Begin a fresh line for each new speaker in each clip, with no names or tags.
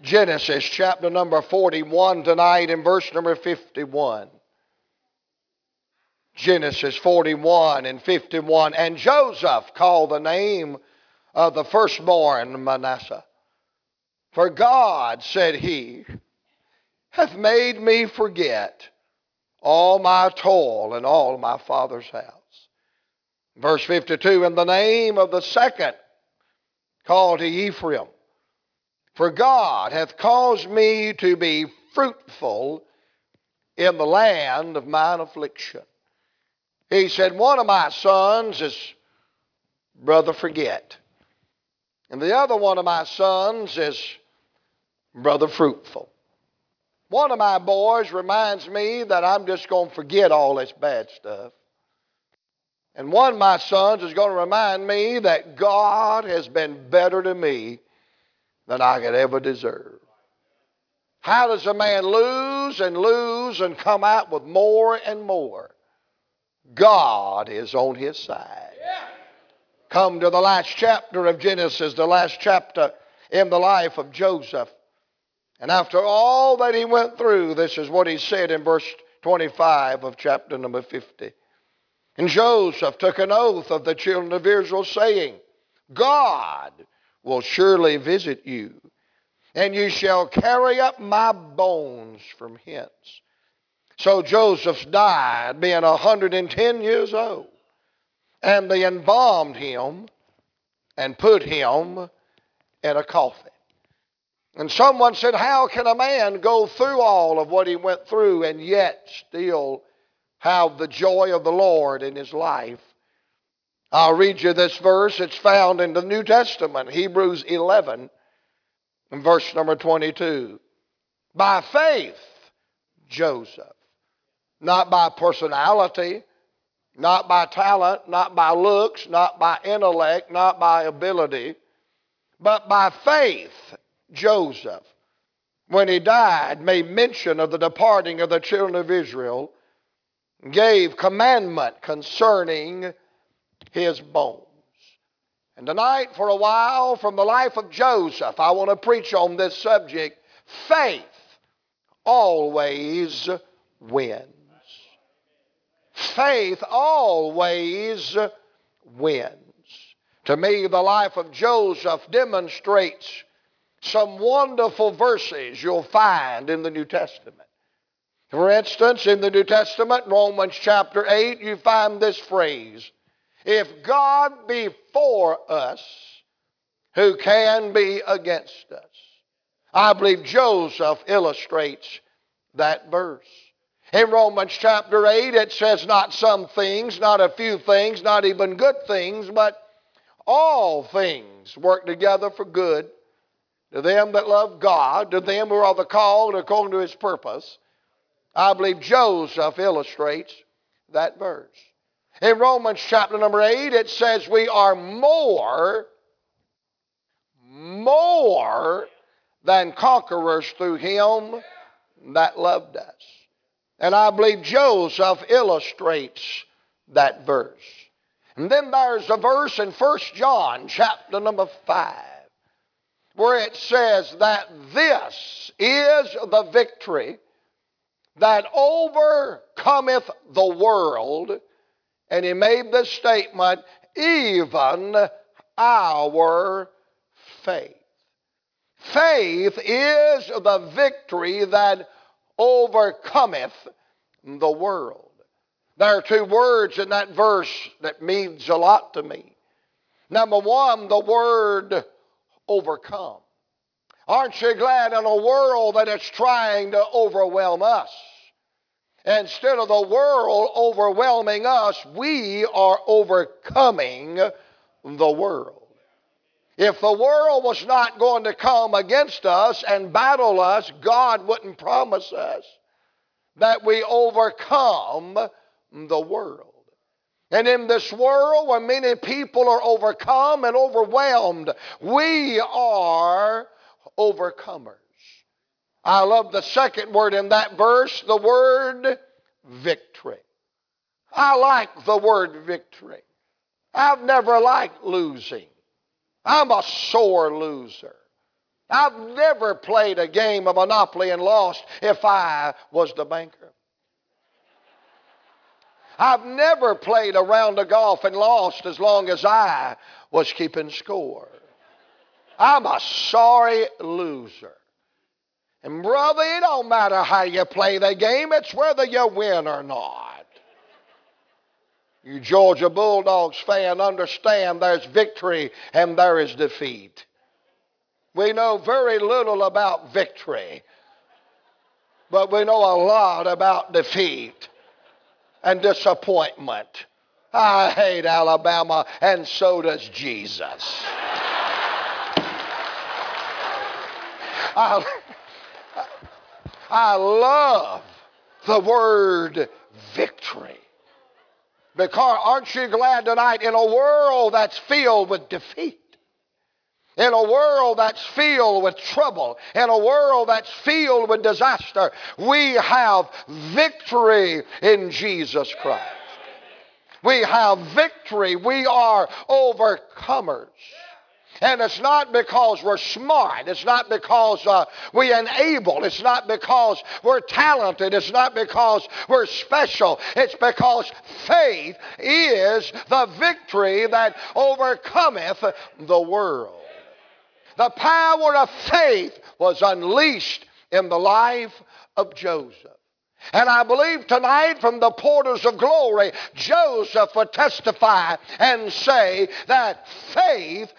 Genesis chapter number 41 tonight in verse number 51. Genesis 41 and 51. And Joseph called the name of the firstborn Manasseh. For God, said he, hath made me forget all my toil and all my father's house. Verse 52. And the name of the second called he Ephraim. For God hath caused me to be fruitful in the land of mine affliction. He said, one of my sons is Brother Forget. And the other one of my sons is Brother Fruitful. One of my boys reminds me that I'm just going to forget all this bad stuff. And one of my sons is going to remind me that God has been better to me than I could ever deserve. How does a man lose and come out with more and more? God is on his side. Come to the last chapter of Genesis, the last chapter in the life of Joseph. And after all that he went through, this is what he said in verse 25 of chapter number 50. And Joseph took an oath of the children of Israel, saying, God will surely visit you, and you shall carry up my bones from hence. So Joseph died, being 110 years old. And they embalmed him and put him in a coffin. And someone said, how can a man go through all of what he went through and yet still have the joy of the Lord in his life? I'll read you this verse. It's found in the New Testament, Hebrews 11, and verse number 22. By faith, Joseph, not by personality, not by talent, not by looks, not by intellect, not by ability, but by faith, Joseph, when he died, made mention of the departing of the children of Israel, gave commandment concerning his bones. And tonight, for a while, from the life of Joseph, I want to preach on this subject. Faith always wins. Faith always wins. To me, the life of Joseph demonstrates some wonderful verses you'll find in the New Testament. For instance, in the New Testament, Romans chapter 8, you find this phrase, if God be for us, who can be against us? I believe Joseph illustrates that verse. In Romans chapter 8, it says not some things, not a few things, not even good things, but all things work together for good to them that love God, to them who are the called according to his purpose. I believe Joseph illustrates that verse. In Romans chapter number 8, it says we are more than conquerors through him that loved us. And I believe Joseph illustrates that verse. And then there's a verse in 1 John chapter number 5 where it says that this is the victory that overcometh the world. And he made this statement, even our faith. Faith is the victory that overcometh the world. There are two words in that verse that means a lot to me. Number one, the word overcome. Aren't you glad in a world that is trying to overwhelm us? Instead of the world overwhelming us, we are overcoming the world. If the world was not going to come against us and battle us, God wouldn't promise us that we overcome the world. And in this world where many people are overcome and overwhelmed, we are overcomers. I love the second word in that verse, the word victory. I like the word victory. I've never liked losing. I'm a sore loser. I've never played a game of Monopoly and lost if I was the banker. I've never played a round of golf and lost as long as I was keeping score. I'm a sorry loser. And brother, it don't matter how you play the game, it's whether you win or not. You Georgia Bulldogs fan, understand there's victory and there is defeat. We know very little about victory, but we know a lot about defeat and disappointment. I hate Alabama, and so does Jesus. I love the word victory. Because aren't you glad tonight, in a world that's filled with defeat, in a world that's filled with trouble, in a world that's filled with disaster, we have victory in Jesus Christ. We have victory. We are overcomers. And it's not because we're smart. It's not because we enable. It's not because we're talented. It's not because we're special. It's because faith is the victory that overcometh the world. The power of faith was unleashed in the life of Joseph. And I believe tonight from the portals of glory, Joseph would testify and say that faith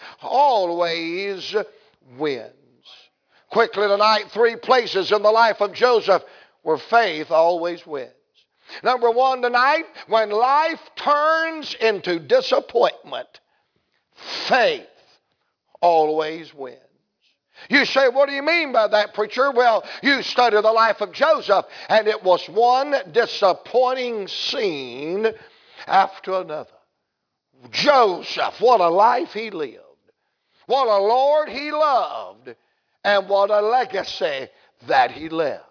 always wins. Quickly tonight, 3 places in the life of Joseph where faith always wins. Number 1 tonight, when life turns into disappointment, faith always wins. You say, what do you mean by that, preacher? Well, you study the life of Joseph, and it was one disappointing scene after another. Joseph, what a life he lived. What a Lord he loved, and what a legacy that he left.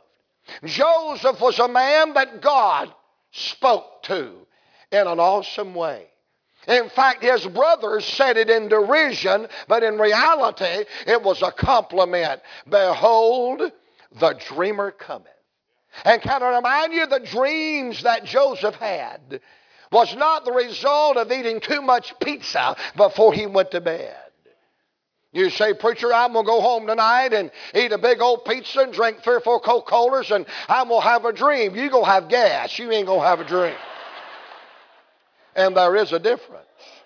Joseph was a man that God spoke to in an awesome way. In fact, his brothers said it in derision, but in reality, it was a compliment. Behold, the dreamer cometh. And can I remind you, the dreams that Joseph had was not the result of eating too much pizza before he went to bed. You say, preacher, I'm going to go home tonight and eat a big old pizza and drink 3 or 4 Coca-Colas and I'm going to have a dream. You're going to have gas. You ain't going to have a dream. And there is a difference.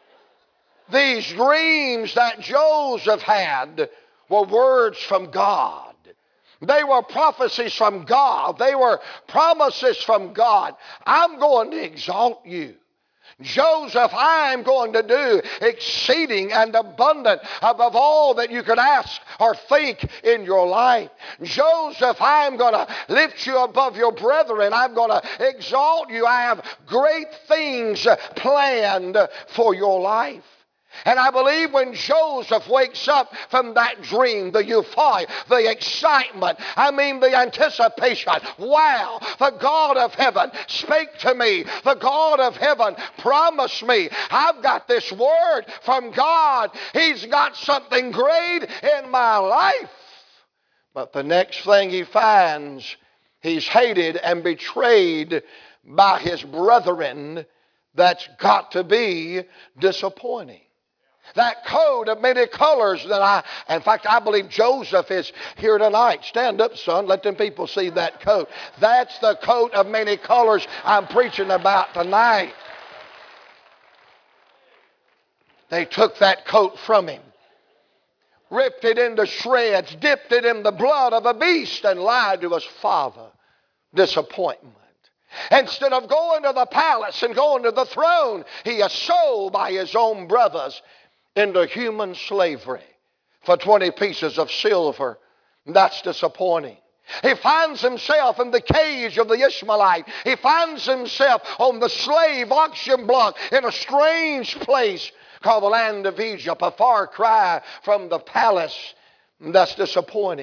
These dreams that Joseph had were words from God. They were prophecies from God. They were promises from God. I'm going to exalt you. Joseph, I'm going to do exceeding and abundant above all that you could ask or think in your life. Joseph, I'm going to lift you above your brethren. I'm going to exalt you. I have great things planned for your life. And I believe when Joseph wakes up from that dream, the euphoria, the excitement, the anticipation, wow, the God of heaven spake to me. The God of heaven promised me. I've got this word from God. He's got something great in my life. But the next thing he finds, he's hated and betrayed by his brethren. That's got to be disappointing. That coat of many colors that I believe Joseph is here tonight. Stand up, son. Let them people see that coat. That's the coat of many colors I'm preaching about tonight. They took that coat from him, ripped it into shreds, dipped it in the blood of a beast, and lied to his father. Disappointment. Instead of going to the palace and going to the throne, he is sold by his own brothers into human slavery for 20 pieces of silver. That's disappointing. He finds himself in the cage of the Ishmaelite. He finds himself on the slave auction block in a strange place called the land of Egypt, a far cry from the palace. That's disappointing.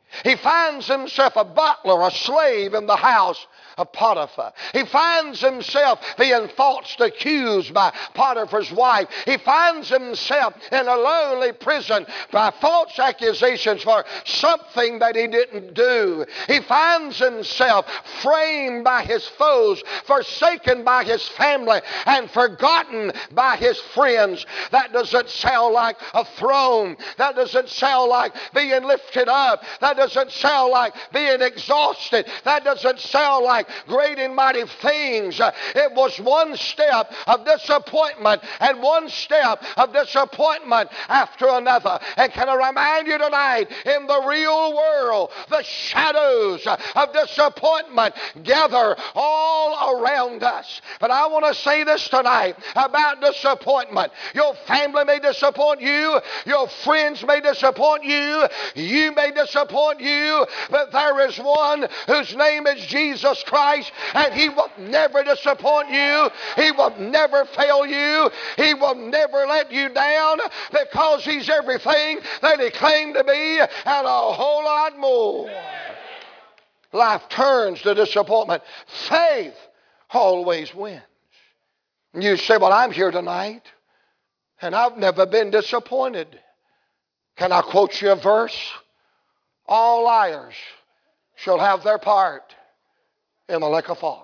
He finds himself a butler, a slave in the house of Potiphar. He finds himself being falsely accused by Potiphar's wife. He finds himself in a lonely prison by false accusations for something that he didn't do. He finds himself framed by his foes, forsaken by his family, and forgotten by his friends. That doesn't sound like a throne. That doesn't sound like being lifted up. That doesn't sound like being exhausted. That doesn't sound like great and mighty things. It was one step of disappointment and one step of disappointment after another. And can I remind you tonight, in the real world, the shadows of disappointment gather all around us. But I want to say this tonight about disappointment. Your family may disappoint you. Your friends may disappoint you. You may disappoint you. But there is one whose name is Jesus Christ, and He will never disappoint you. He will never fail you. He will never let you down, because He's everything that He claimed to be and a whole lot more. Life turns to disappointment. Faith always wins. You say, well, I'm here tonight, and I've never been disappointed. Can I quote you a verse? All liars shall have their part in the lake of fire.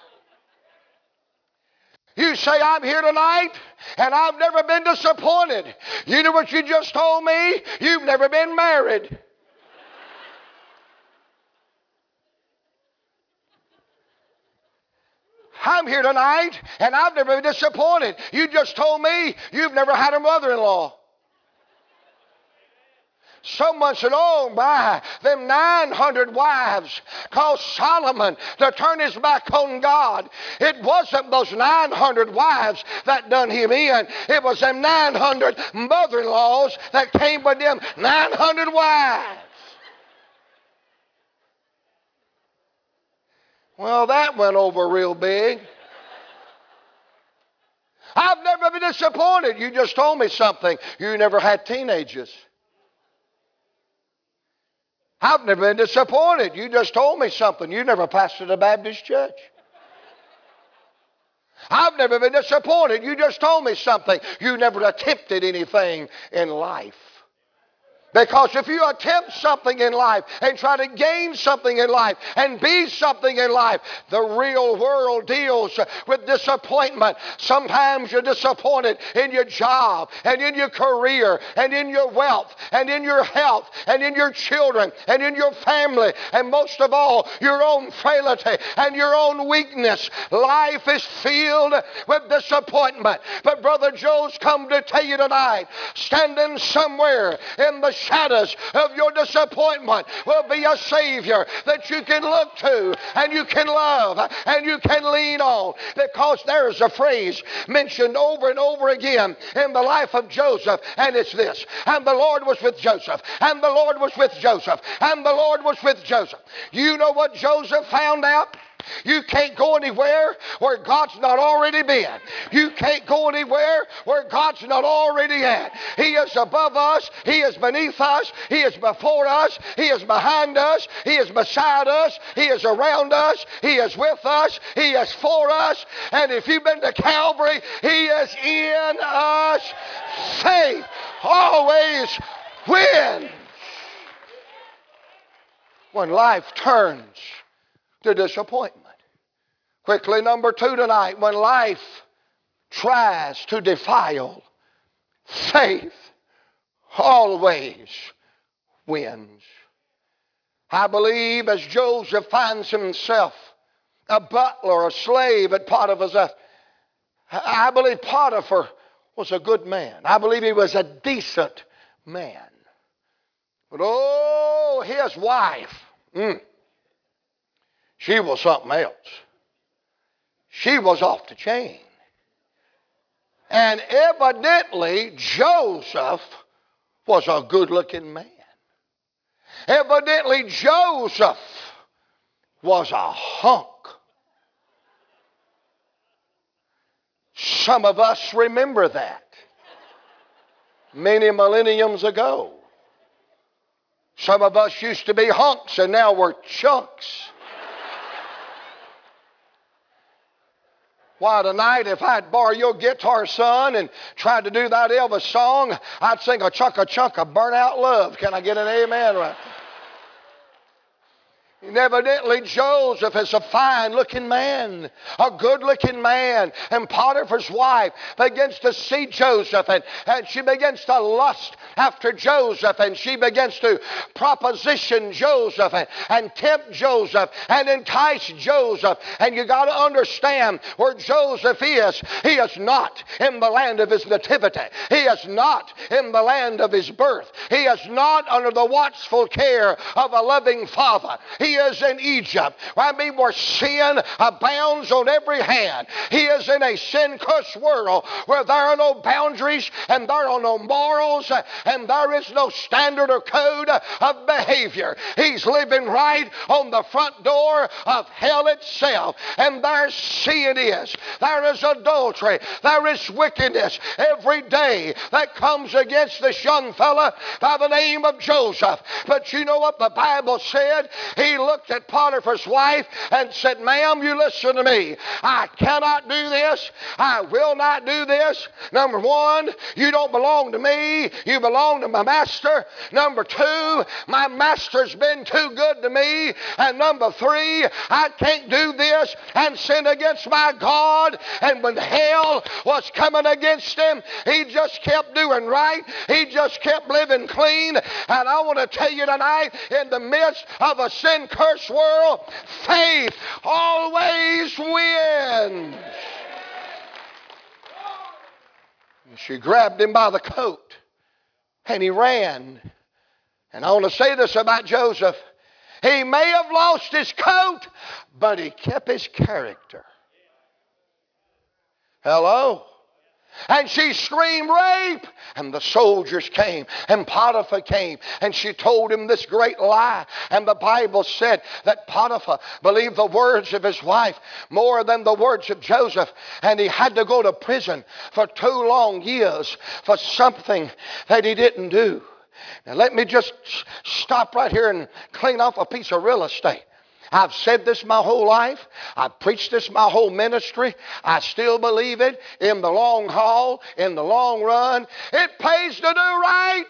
You say, I'm here tonight, and I've never been disappointed. You know what you just told me? You've never been married. I'm here tonight, and I've never been disappointed. You just told me you've never had a mother-in-law. Someone said, oh my, them 900 wives caused Solomon to turn his back on God. It wasn't those 900 wives that done him in. It was them 900 mother-in-laws that came with them 900 wives. Well, that went over real big. I've never been disappointed. You just told me something. You never had teenagers. I've never been disappointed. You just told me something. You never pastored a Baptist church. I've never been disappointed. You just told me something. You never attempted anything in life. Because if you attempt something in life and try to gain something in life and be something in life, the real world deals with disappointment. Sometimes you're disappointed in your job and in your career and in your wealth and in your health and in your children and in your family, and most of all, your own frailty and your own weakness. Life is filled with disappointment. But Brother Joe's come to tell you tonight, standing somewhere in the shadows of your disappointment will be a Savior that you can look to and you can love and you can lean on. Because there's a phrase mentioned over and over again in the life of Joseph, and it's this: and the Lord was with Joseph, and the Lord was with Joseph, and the Lord was with Joseph. You know what Joseph found out? You can't go anywhere where God's not already been. You can't go anywhere where God's not already at. He is above us. He is beneath us. He is before us. He is behind us. He is beside us. He is around us. He is with us. He is for us. And if you've been to Calvary, He is in us. Faith always wins. When life turns to disappointment. Quickly, number 2 tonight. When life tries to defile, faith always wins. I believe as Joseph finds himself a butler, a slave at Potiphar's house, I believe Potiphar was a good man. I believe he was a decent man. But oh, his wife, she was something else. She was off the chain. And evidently, Joseph was a good-looking man. Evidently, Joseph was a hunk. Some of us remember that. Many millenniums ago. Some of us used to be hunks and now we're chunks. Why, tonight, if I'd borrow your guitar, son, and tried to do that Elvis song, I'd sing a chunk of burnout love. Can I get an amen? Right? And evidently, Joseph is a fine-looking man, a good-looking man. And Potiphar's wife begins to see Joseph, and she begins to lust after Joseph, and she begins to proposition Joseph and tempt Joseph and entice Joseph. And you got to understand where Joseph is. He is not in the land of his nativity. He is not in the land of his birth. He is not under the watchful care of a loving father. He is in Egypt, where sin abounds on every hand. He is in a sin-cursed world where there are no boundaries and there are no morals and there is no standard or code of behavior. He's living right on the front door of hell itself, and there sin is. There is adultery. There is wickedness every day that comes against this young fella by the name of Joseph. But you know what the Bible said? He looked at Potiphar's wife and said, ma'am, you listen to me. I cannot do this. I will not do this. Number one, you don't belong to me. You belong to my master. Number two, my master's been too good to me. And number three, I can't do this and sin against my God. And when hell was coming against him, he just kept doing right. He just kept living clean. And I want to tell you tonight, in the midst of a sin-cursed world, faith always wins. She grabbed him by the coat and he ran. And I want to say this about Joseph. He may have lost his coat, but he kept his character. Hello? And she screamed, rape! And the soldiers came, and Potiphar came, and she told him this great lie. And the Bible said that Potiphar believed the words of his wife more than the words of Joseph. And he had to go to prison for 2 long years for something that he didn't do. Now let me just stop right here and clean off a piece of real estate. I've said this my whole life. I've preached this my whole ministry. I still believe it. In the long haul, in the long run, it pays to do right.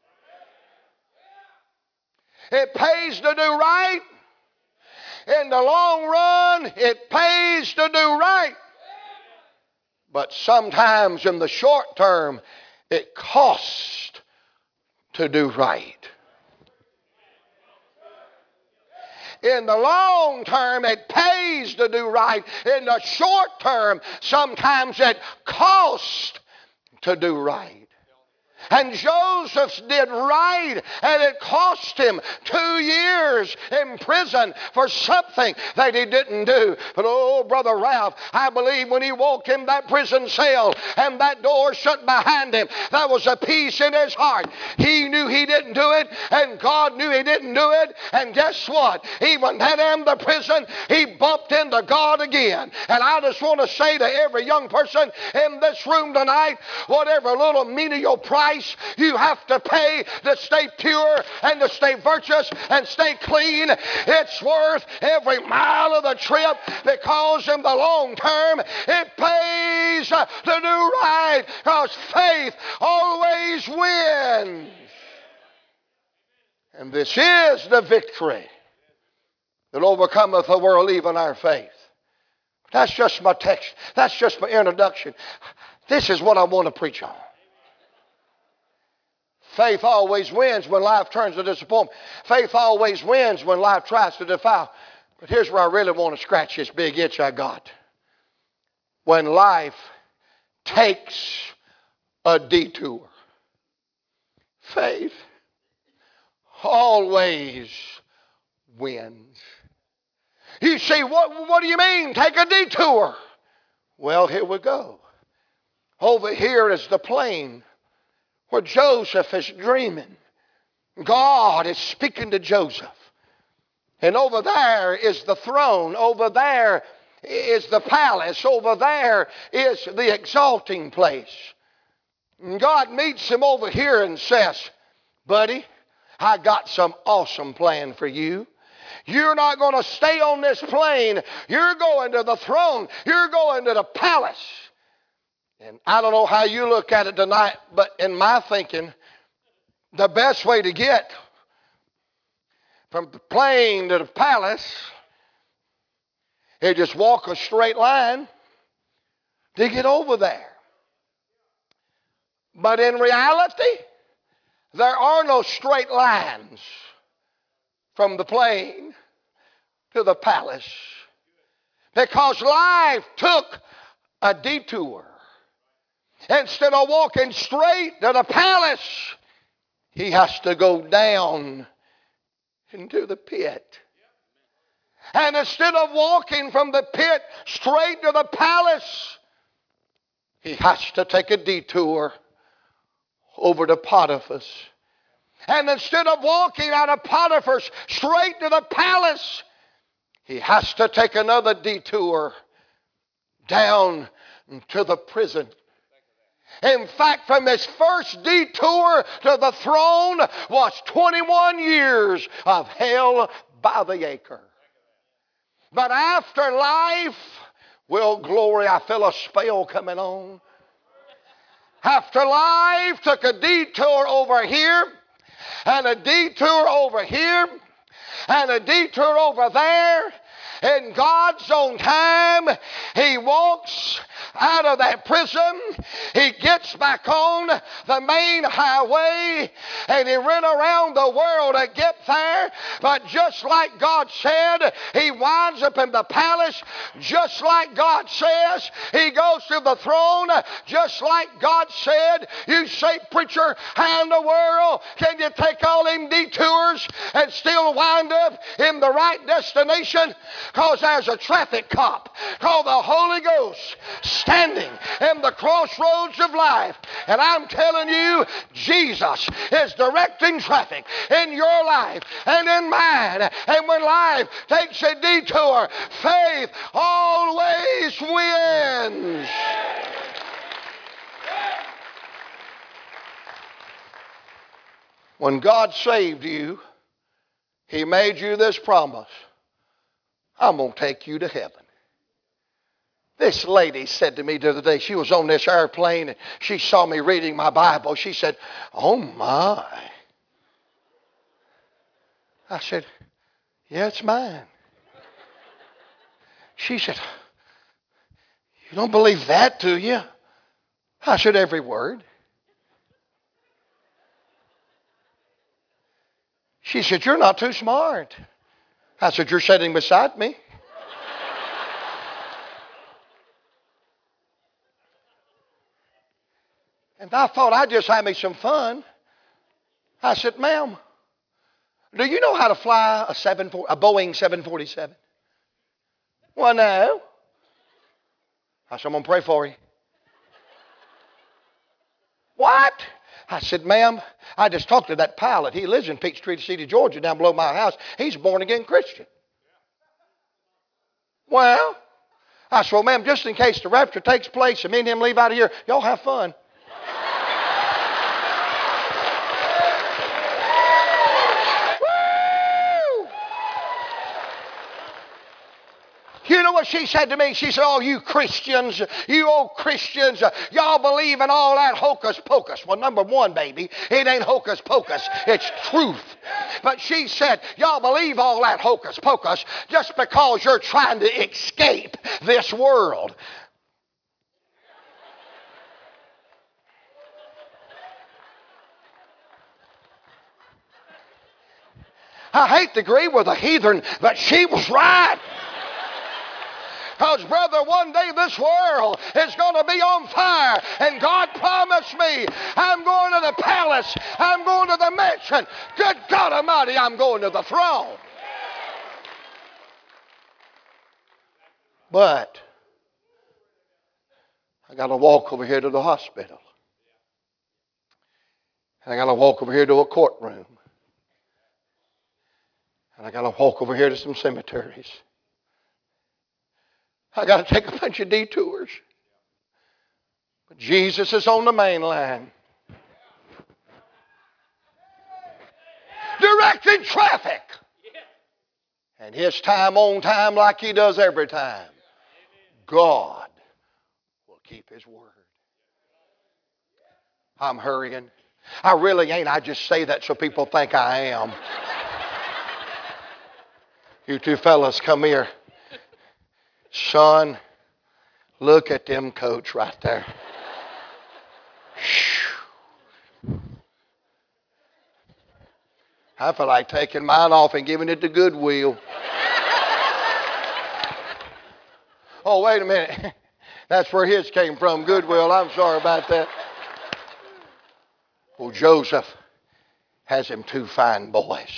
It pays to do right. In the long run, it pays to do right. But sometimes in the short term, it costs to do right. In the long term, it pays to do right. In the short term, sometimes it costs to do right. And Joseph did right, and it cost him 2 years in prison for something that he didn't do. But oh, Brother Ralph, I believe when he walked in that prison cell and that door shut behind him, there was a peace in his heart. He knew he didn't do it, and God knew he didn't do it. And guess what? Even in the prison, he bumped into God again. And I just want to say to every young person in this room tonight, whatever little menial price you have to pay to stay pure and to stay virtuous and stay clean, it's worth every mile of the trip, because in the long term it pays to do right, because faith always wins. And this is the victory that overcometh the world, even our faith. That's just my text. That's just my introduction. This is what I want to preach on. Faith always wins when life turns to disappointment. Faith always wins when life tries to defile. But here's where I really want to scratch this big itch I got. When life takes a detour, faith always wins. You see, what do you mean, take a detour? Well, here we go. Over here is the plain where Joseph is dreaming. God is speaking to Joseph. And over there is the throne. Over there is the palace. Over there is the exalting place. And God meets him over here and says, buddy, I got some awesome plan for you. You're not going to stay on this plane. You're going to the throne. You're going to the palace. And I don't know how you look at it tonight, but in my thinking, the best way to get from the plane to the palace is just walk a straight line to get over there. But in reality, there are no straight lines from the plane to the palace, because life took a detour. Instead of walking straight to the palace, he has to go down into the pit. And instead of walking from the pit straight to the palace, he has to take a detour over to Potiphar's. And instead of walking out of Potiphar's straight to the palace, he has to take another detour down to the prison. In fact, from his first detour to the throne was 21 years of hell by the acre. But after life, well, glory, I feel a spell coming on. After life took a detour over here, and a detour over here, and a detour over there, in God's own time, he walks out of that prison. He gets back on the main highway, and he ran around the world to get there. But just like God said, he winds up in the palace. Just like God says, he goes to the throne. Just like God said. You say, preacher, how in the world can you take all them detours and still wind up in the right destination? Because there's a traffic cop called the Holy Ghost standing in the crossroads of life. And I'm telling you, Jesus is directing traffic in your life and in mine. And when life takes a detour, faith always wins. When God saved you, he made you this promise: I'm going to take you to heaven. This lady said to me the other day, she was on this airplane and she saw me reading my Bible. She said, oh my. I said, yeah, it's mine. She said, you don't believe that, do you? I said, every word. She said, you're not too smart. I said, you're sitting beside me. And I thought I'd just have me some fun. I said, ma'am, do you know how to fly a Boeing 747? Well, no. I said, I'm going to pray for you. What? I said, ma'am, I just talked to that pilot. He lives in Peachtree City, Georgia, down below my house. He's a born-again Christian. Well, I said, well, ma'am, just in case the rapture takes place and me and him leave out of here, y'all have fun. You know what she said to me? She said, oh, you Christians, you old Christians, y'all believe in all that hocus pocus. Well, number one, baby, it ain't hocus pocus. It's truth. But she said, y'all believe all that hocus pocus just because you're trying to escape this world. I hate to agree with a heathen, but she was right. Because, brother, one day this world is going to be on fire. And God promised me, I'm going to the palace. I'm going to the mansion. Good God Almighty, I'm going to the throne. But I got to walk over here to the hospital. And I got to walk over here to a courtroom. And I got to walk over here to some cemeteries. I got to take a bunch of detours. But Jesus is on the main line. directing traffic. And his time on time like he does every time. God will keep his word. I'm hurrying. I really ain't. I just say that so people think I am. You two fellas, come here. Son, look at them coats right there. I feel like taking mine off and giving it to Goodwill. Oh, wait a minute. That's where his came from, Goodwill. I'm sorry about that. Well, Joseph has him two fine boys.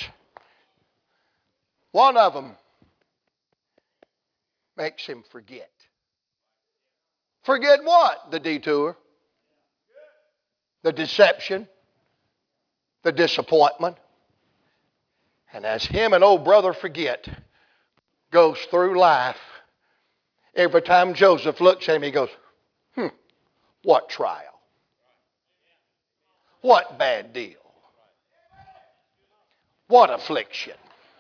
One of them makes him forget. Forget what? The detour, the deception, the disappointment. And as him and old brother forget, goes through life, every time Joseph looks at him, he goes, what trial? What bad deal? What affliction?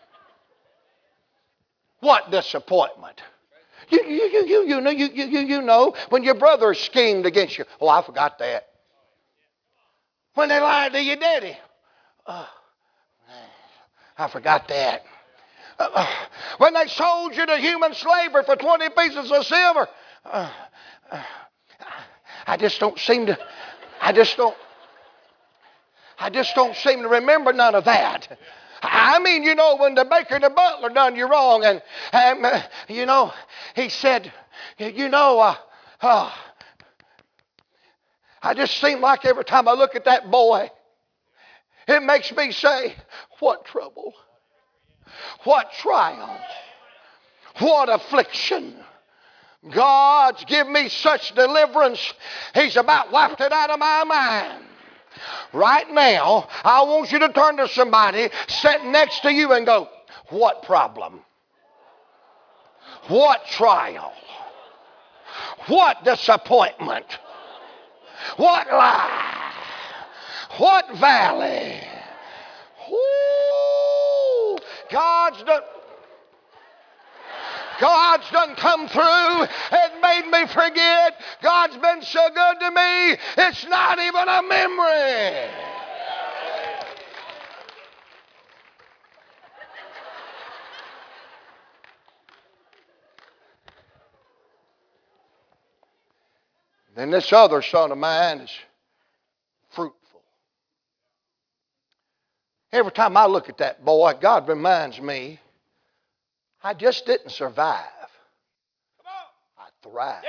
What disappointment? You know, when your brother schemed against you. Oh, I forgot that. When they lied to your daddy. Oh, I forgot that. When they sold you to human slavery for 20 pieces of silver. I just don't seem to remember none of that. I mean, you know, when the baker and the butler done you wrong, and you know, he said, I just seem like every time I look at that boy, it makes me say, what trouble, what trial, what affliction. God's given me such deliverance, he's about wiped it out of my mind. Right now, I want you to turn to somebody sitting next to you and go, what problem? What trial? What disappointment? What lie? What valley? Woo! God's done come through and made me forget. God's been so good to me, it's not even a memory. Then this other son of mine is fruitful. Every time I look at that boy, God reminds me, I just didn't survive. I thrived.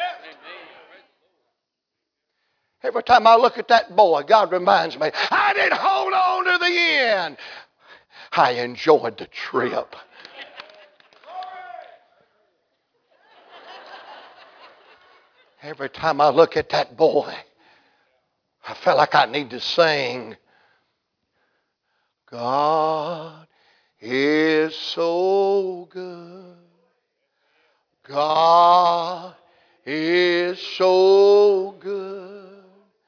Every time I look at that boy, God reminds me, I didn't hold on to the end. I enjoyed the trip. Every time I look at that boy, I feel like I need to sing, God is so good. God is so good.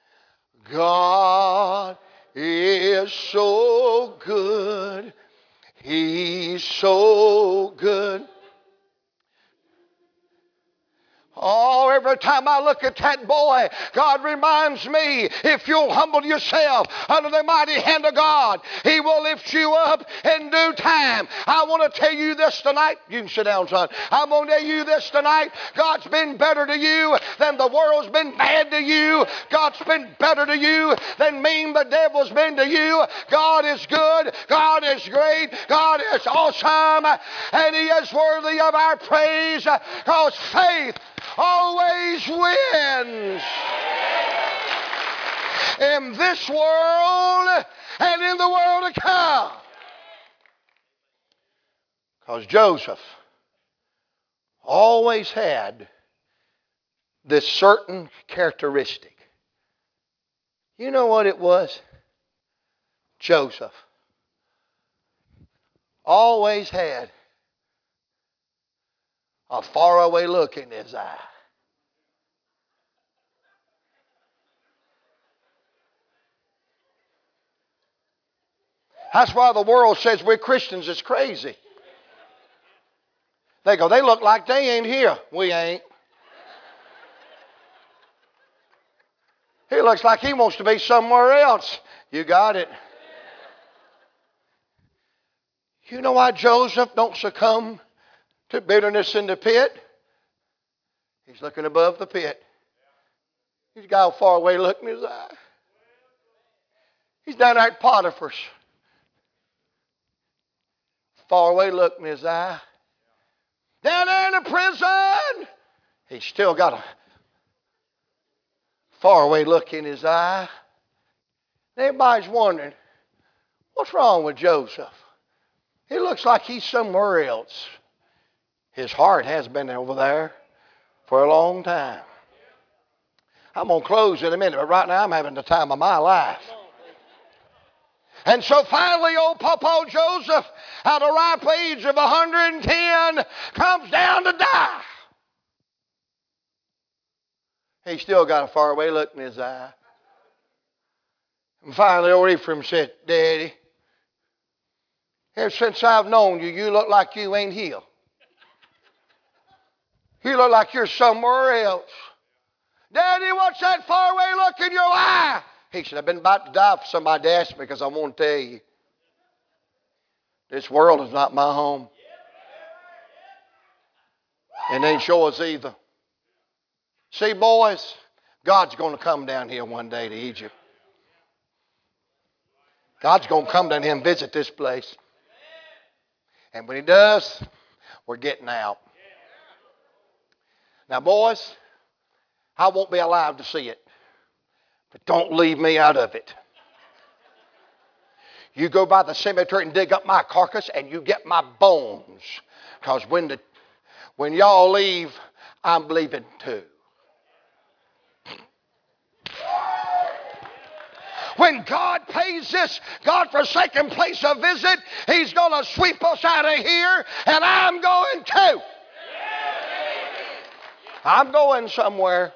God is so good. He's so good. Oh, every time I look at that boy, God reminds me, if you'll humble yourself under the mighty hand of God, He will lift you up in due time. I want to tell you this tonight. You can sit down, son. I'm going to tell you this tonight. God's been better to you than the world's been bad to you. God's been better to you than mean the devil's been to you. God is good. God is great. God is awesome. And He is worthy of our praise, because faith always wins in this world and in the world to come. Because Joseph always had this certain characteristic. You know what it was? Joseph always had a faraway look in his eye. That's why the world says we're Christians is crazy. They go, they look like they ain't here. We ain't. He looks like he wants to be somewhere else. You got it. You know why Joseph don't succumb to bitterness in the pit? He's looking above the pit. He's got a far away look in his eye. He's down there at Potiphar's. Far away look in his eye. Down there in the prison, he's still got a far away look in his eye. Everybody's wondering, what's wrong with Joseph? He looks like he's somewhere else. His heart has been over there for a long time. I'm going to close in a minute, but right now I'm having the time of my life. And so finally, old Papa Joseph, at a ripe age of 110, comes down to die. He's still got a faraway look in his eye. And finally, old Ephraim said, Daddy, ever since I've known you, you look like you ain't here. You look like you're somewhere else. Daddy, what's that faraway look in your eye? He said, I've been about to die for somebody to ask me because I want to tell you. This world is not my home. And ain't yours either. See, boys, God's going to come down here one day to Egypt. God's going to come down here and visit this place. And when he does, we're getting out. Now, boys, I won't be alive to see it. But don't leave me out of it. You go by the cemetery and dig up my carcass and you get my bones. Because when y'all leave, I'm leaving too. When God pays this God-forsaken place a visit, he's going to sweep us out of here, and I'm going too. I'm going somewhere.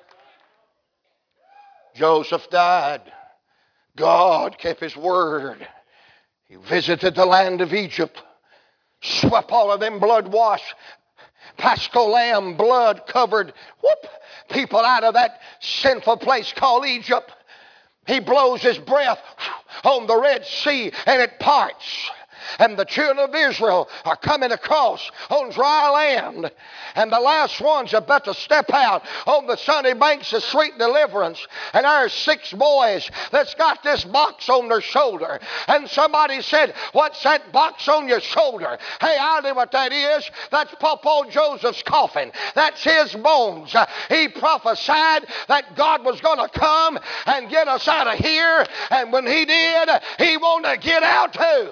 Joseph died. God kept his word. He visited the land of Egypt, swept all of them blood-washed, Paschal lamb, blood-covered people out of that sinful place called Egypt. He blows his breath on the Red Sea and it parts. And the children of Israel are coming across on dry land. And the last one's about to step out on the sunny banks of sweet deliverance. And there's 6 boys that's got this box on their shoulder. And somebody said, what's that box on your shoulder? Hey, I know what that is. That's Papa Joseph's coffin. That's his bones. He prophesied that God was going to come and get us out of here. And when he did, he wanted to get out too.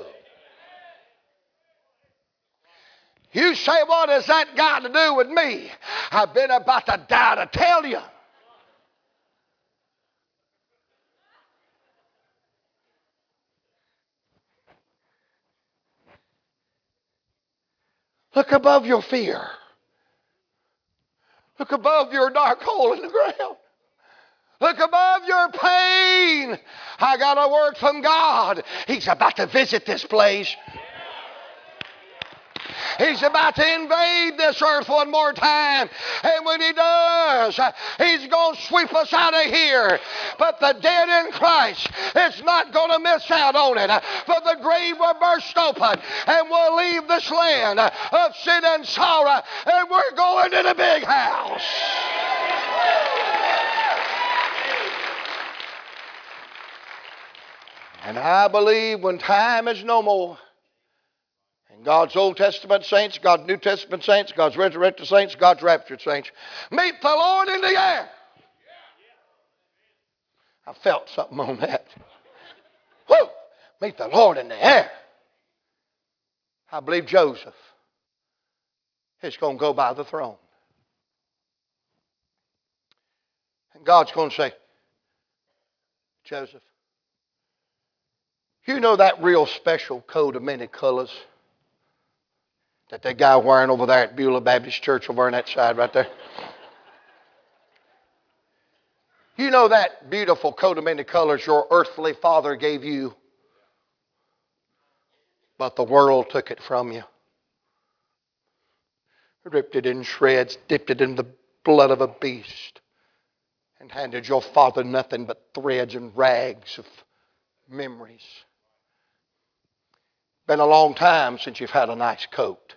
You say, what has that got to do with me? I've been about to die to tell you. Look above your fear. Look above your dark hole in the ground. Look above your pain. I got a word from God. He's about to visit this place. He's about to invade this earth one more time. And when he does, he's going to sweep us out of here. But the dead in Christ is not going to miss out on it. For the grave will burst open and we'll leave this land of sin and sorrow and we're going to the big house. And I believe when time is no more, God's Old Testament saints, God's New Testament saints, God's resurrected saints, God's raptured saints meet the Lord in the air. I felt something on that. Woo! Meet the Lord in the air. I believe Joseph is going to go by the throne. And God's going to say, Joseph, you know that real special coat of many colors that guy wearing over there at Beulah Baptist Church over on that side right there? You know that beautiful coat of many colors your earthly father gave you? But the world took it from you. Ripped it in shreds, dipped it in the blood of a beast, and handed your father nothing but threads and rags of memories. Been a long time since you've had a nice coat.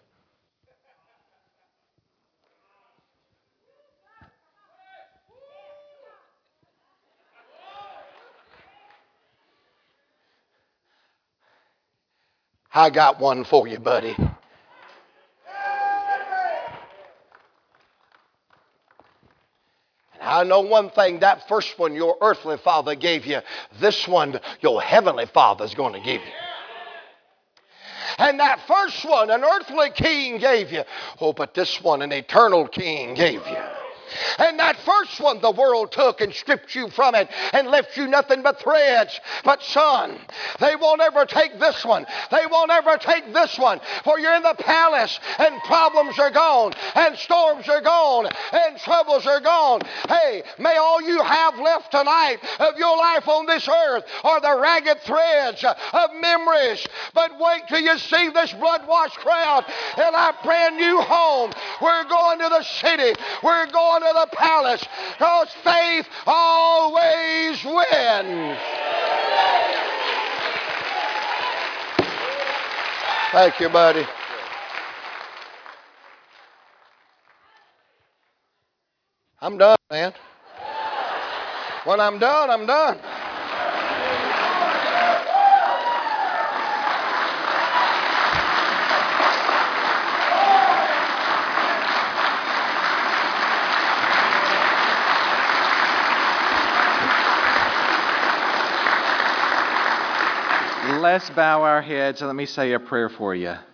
I got one for you, buddy. I know one thing, that first one your earthly father gave you, this one your heavenly father's going to give you. And that first one an earthly king gave you. Oh, but this one an eternal king gave you. And that first one the world took and stripped you from it and left you nothing but threads. But son, they won't ever take this one. They won't ever take this one. For you're in the palace and problems are gone and storms are gone and troubles are gone. Hey, may all you have left tonight of your life on this earth are the ragged threads of memories. But wait till you see this blood-washed crowd in our brand new home. We're going to the city. We're going to the palace, because faith always wins. Thank you, buddy. I'm done, man. When I'm done, I'm done.
Let's bow our heads and let me say a prayer for you.